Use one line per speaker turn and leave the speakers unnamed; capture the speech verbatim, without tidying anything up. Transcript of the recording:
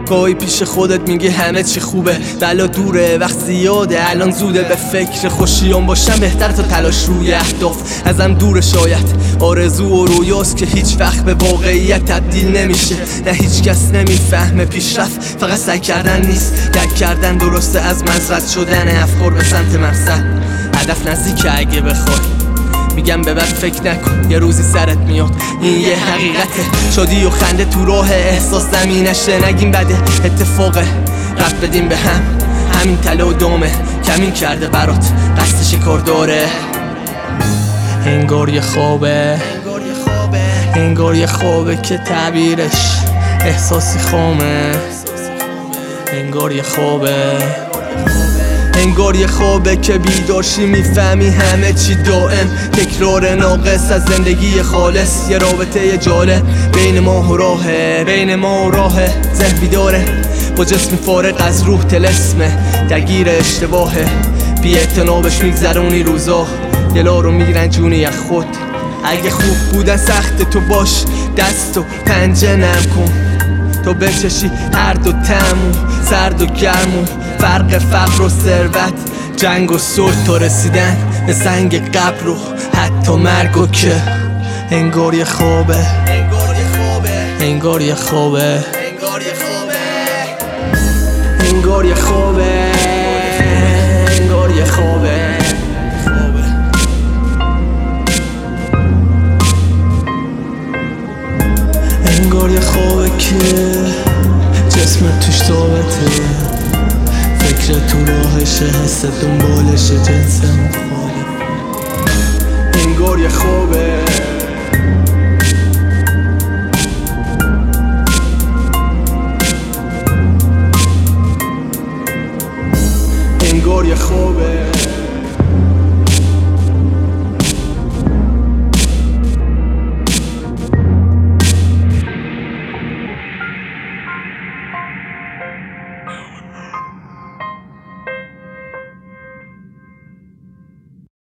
گاهی پیش خودت میگه همه چی خوبه، بلا دوره وقت زیاده الان زوده. به فکر خوشیام باشم بهتر تا تلاش روی اهداف ازم دوره. شاید آرزو و رویاست که هیچ وقت به واقعیت تبدیل نمیشه. نه هیچ کس نمیفهمه پیشرفت فقط سعی کردن نیست، درک کردن درسته از مزرعه شدن افکار به سمت مقصد. هدف نزدیکه اگه بخوای، میگم به بد فکر نکن یه روزی سرت میاد. این یه حقیقته، شادی و خنده تو راه احساس زمینشه. نگیم بده اتفاقه، رفت بدیم به هم، همین تله و دامه کمین کرده برات قصد شکار داره. انگار یه خوابه، انگار یه خوابه که تعبیرش احساسی خامه. انگار یه خوابه، انگار یه خوابه که بیدارشی میفهمی همه چی دائم تکرار ناقص از زندگی خالص. یه رابطه جالب بین ما و راهه، بین ما و راهه. ذهن بیداره با جسم فارغ از روح طلسمه، درگیر اشتباهه. بی اعتنابش میگذرونی روزا، دلا رو میرنجونی از خود. اگه خوب بودن سخت تو باش، دست و پنجه نرم کن تو بچشی هر دو تموم، سرد و گرمو. فرق فقر و ثروت، جنگ و صلح تا رسیدن به سنگ قبر و حتی مرگو که انگار یه خوابه، انگار یه خوابه، انگار یه خوابه، انگار یه خوابه، انگار یه خوابه. انگار یه خوابه که جسمت توش ثابته، فکر تو راهشه، حست دنبالشه، جنسم